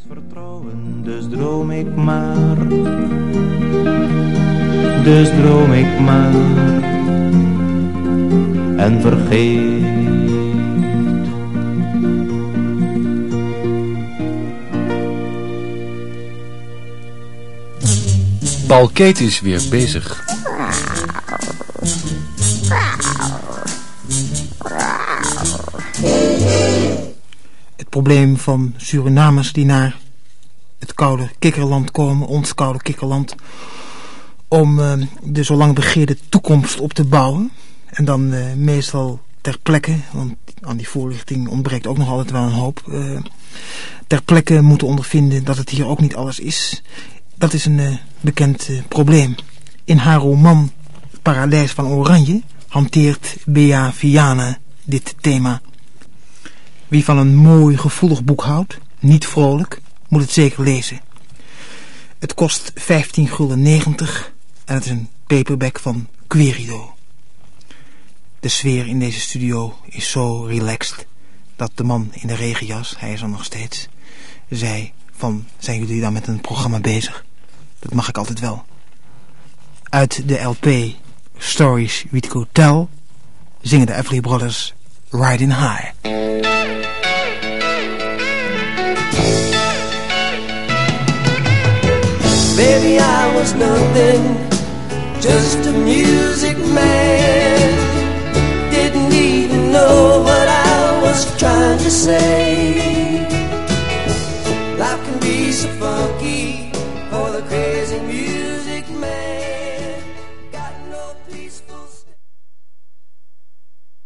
Vertrouwen, dus droom ik maar. Dus droom ik maar. En vergeet. Paul Kate is weer bezig. Het probleem van Surinamers die naar het koude kikkerland komen, ons koude kikkerland, om de zo lang begeerde toekomst op te bouwen. En dan meestal ter plekke, want aan die voorlichting ontbreekt ook nog altijd wel een hoop, ter plekke moeten ondervinden dat het hier ook niet alles is. Dat is een bekend probleem. In haar roman Paradijs van Oranje hanteert Bea Viana dit thema. Wie van een mooi gevoelig boek houdt, niet vrolijk, moet het zeker lezen. Het kost 15,90 gulden en het is een paperback van Querido. De sfeer in deze studio is zo relaxed dat de man in de regenjas, hij is er nog steeds, zei van, zijn jullie dan met een programma bezig? Dat mag ik altijd wel. Uit de LP Stories We Could Tell zingen de Everly Brothers Riding High. Baby, I was nothing, just a music man. Didn't even know what I was trying to say. Life can be so funky for the crazy music.